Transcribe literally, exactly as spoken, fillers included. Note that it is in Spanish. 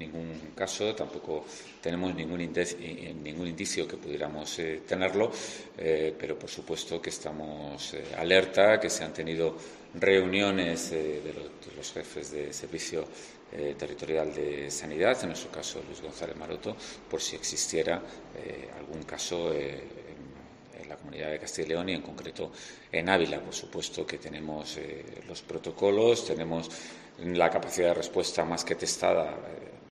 ningún caso, tampoco tenemos ningún, indicio, ningún indicio que pudiéramos eh, tenerlo, eh, pero por supuesto que estamos eh, alerta, que se han tenido reuniones eh, de, los, de los jefes de servicio eh, territorial de sanidad, en nuestro caso Luis González Maroto, por si existiera eh, algún caso eh, en, en la comunidad de Castilla y León y en concreto en Ávila. Por supuesto que tenemos eh, los protocolos, tenemos la capacidad de respuesta más que testada. Eh,